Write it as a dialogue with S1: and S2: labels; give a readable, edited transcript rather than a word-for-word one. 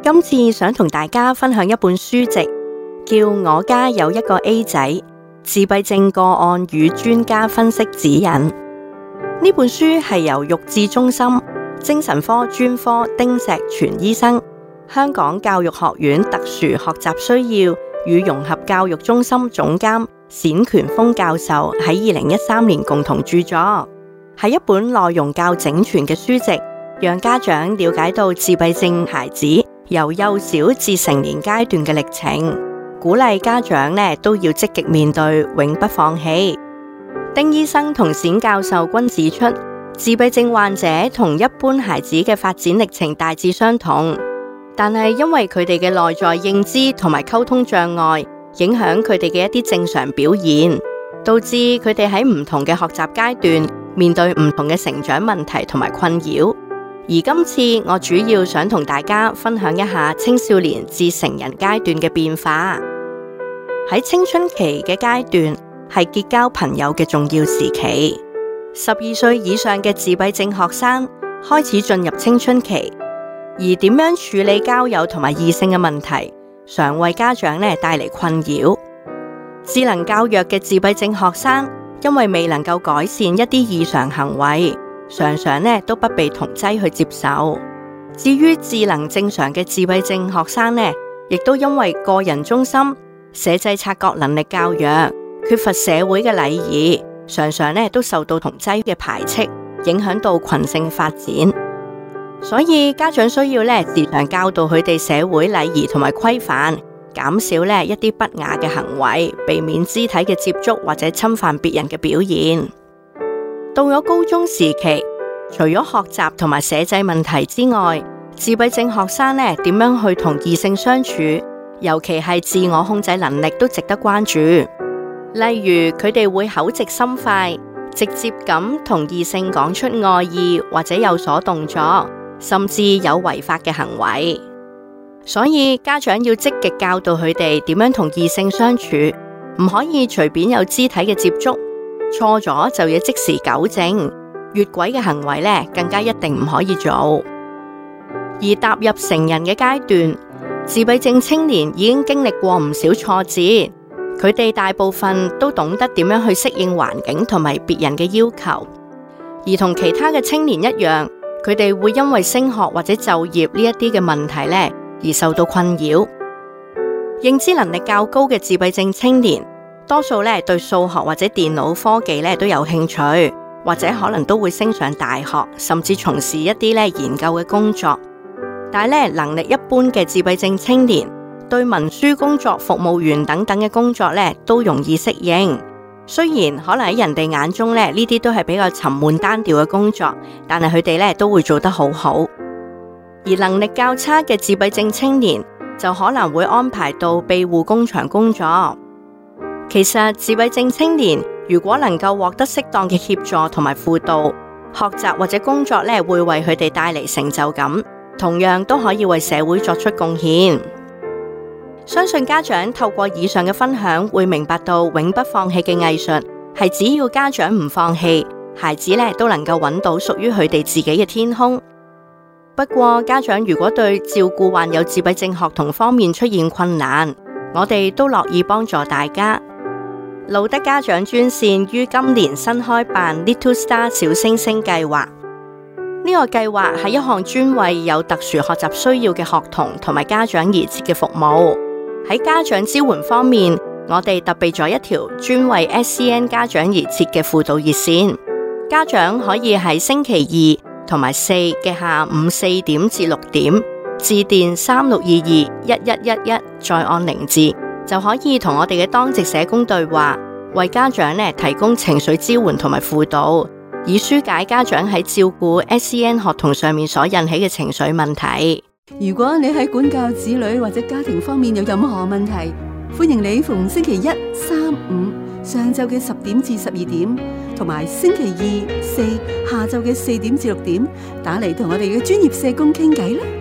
S1: 今次想同大家分享一本書籍，叫《我家有一個 A 仔：自閉症個案與專家分析指引》。呢本書係由育智中心精神科專科丁石泉醫生、香港教育學院特殊學習需要與融合教育中心總監冼權鋒教授喺2013年共同著作，係一本內容較整全嘅書籍，讓家長了解到自閉症孩子由幼小至成年階段嘅歷程，鼓勵家長都要積極面對，永不放棄。丁醫生同冼教授均指出，自閉症患者同一般孩子嘅發展歷程大致相同，但係因為佢哋嘅內在認知同埋溝通障礙，影響佢哋嘅一啲正常表現，導致佢哋喺唔同嘅學習階段面對唔同嘅成長問題同埋困擾。而今次我主要想同大家分享一下青少年至成人階段嘅變化。喺青春期嘅階段係結交朋友嘅重要時期，12歲以上嘅自閉症學生開始進入青春期，而點樣處理交友同埋異性嘅問題，常為家長帶嚟困擾。智能較弱嘅自閉症學生因為未能夠改善一啲異常行為，常常都不被同儕去接受。至於智能正常嘅自閉症學生亦都因為個人中心、社際察覺能力較弱，缺乏社會嘅禮儀，常常都受到同儕嘅排斥，影響到群性發展。所以家長需要時常教導佢哋社會禮儀同埋規範，減少一啲不雅嘅行為，避免肢體嘅接觸或者侵犯別人嘅表現。到咗高中時期，除咗學習同埋社際問題之外，自閉症學生點樣去同異性相處，尤其係自我控制能力都值得關注。例如佢哋會口直心快，直接咁同異性講出愛意，或者有所動作，甚至有違法嘅行為。所以家長要積極教導佢哋點樣同異性相處，唔可以隨便有肢體嘅接觸，錯咗就要即時糾正，越軌嘅行為更加一定唔可以做。而踏入成人嘅階段，自閉症青年已經經歷過唔少挫折，佢哋大部分都懂得點樣去適應環境同埋別人嘅要求，而同其他嘅青年一樣，佢哋會因為升學或者就業呢一啲嘅問題而受到困擾。認知能力較高嘅自閉症青年，多數對數學或者電腦科技都有興趣，或者可能都會升上大學，甚至從事一啲研究嘅工作。但係能力一般嘅自閉症青年，對文書工作、服務員等等嘅工作都容易適應。雖然可能喺人哋眼中呢啲都係比較沉悶單調嘅工作，但係佢哋都會做得好好。而能力較差嘅自閉症青年就可能會安排到庇護工場工作。其實自閉症青年如果能夠獲得適當嘅協助同埋輔導，學習或者工作會為佢哋帶嚟成就感，同樣都可以為社會作出貢獻。相信家長透過以上嘅分享，會明白到永不放棄嘅藝術係只要家長唔放棄，孩子都能夠揾到屬於佢哋自己嘅天空。不過家長如果對照顧患有自閉症學童方面出現困難，我哋都樂意幫助大家。路德家長專線於今年新開辦 Little Star 小星星計劃。呢個計劃係一項專為有特殊學習需要嘅學童同埋家長而設嘅服務。喺家長支援方面，我哋特備咗一條專為 SCN 家長而設嘅輔導熱線，家長可以喺星期2同埋4嘅下午4點至6點致電36221111，再按0字就可以同我哋嘅當值社工對話，為家長提供情緒支援同埋輔導，以紓解家長喺照顧 SCN 學童上面所引起嘅情緒問題。
S2: 如果你喺管教子女或者家庭方面有任何問題，歡迎你逢星期1、3、5上晝嘅10點至12點，同埋星期2、4下晝嘅4點至6點打嚟同我哋嘅專業社工傾偈啦。